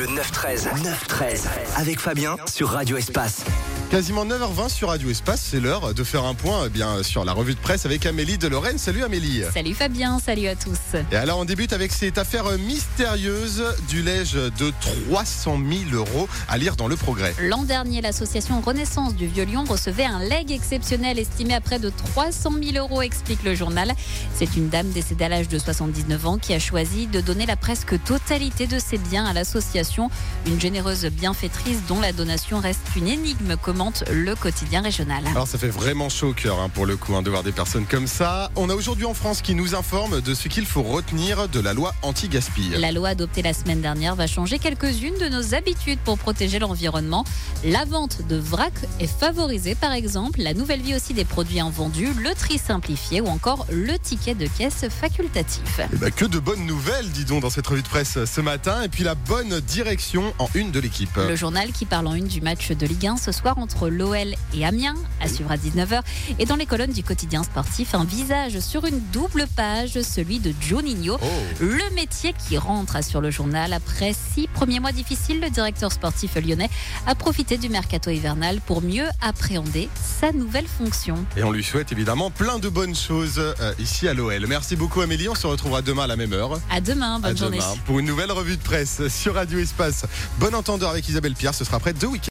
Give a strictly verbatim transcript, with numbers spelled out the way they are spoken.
Le neuf treize. neuf treize. Avec Fabien sur Radio Espace. Quasiment neuf heures vingt sur Radio Espace, c'est l'heure de faire un point eh bien, sur la revue de presse avec Amélie de Lorraine. Salut Amélie. Salut Fabien, salut à tous. Et alors on débute avec cette affaire mystérieuse du lège de trois cent mille euros à lire dans Le Progrès. L'an dernier, l'association Renaissance du Vieux-Lyon recevait un legs exceptionnel estimé à près de trois cent mille euros, explique le journal. C'est une dame décédée à l'âge de soixante-dix-neuf ans qui a choisi de donner la presque totalité de ses biens à l'association. Une généreuse bienfaitrice dont la donation reste une énigme, commente le quotidien régional. Alors ça fait vraiment chaud au cœur hein, pour le coup hein, de voir des personnes comme ça. On a aujourd'hui en France qui nous informe de ce qu'il faut retenir de la loi anti-gaspi. La loi adoptée la semaine dernière va changer quelques-unes de nos habitudes pour protéger l'environnement. La vente de vrac est favorisée par exemple, la nouvelle vie aussi des produits invendus, le tri simplifié ou encore le ticket de caisse facultatif. Et bah, que de bonnes nouvelles, dis donc, dans cette revue de presse ce matin. Et puis la bonne direction en une de l'équipe. Le journal qui parle en une du match de Ligue un ce soir entre l'O L et Amiens, à suivre à dix-neuf heures. Et dans les colonnes du quotidien sportif, un visage sur une double page, celui de Juninho. Oh. Le métier qui rentre, assure le journal. Après six premiers mois difficiles, le directeur sportif lyonnais a profité du mercato hivernal pour mieux appréhender sa nouvelle fonction. Et on lui souhaite évidemment plein de bonnes choses euh, ici à l'O L. Merci beaucoup Amélie, on se retrouvera demain à la même heure. À demain, bonne à journée. Demain pour une nouvelle revue de presse sur Radio Espace. Bon entendeur avec Isabelle Pierre, ce sera après deux week-ends.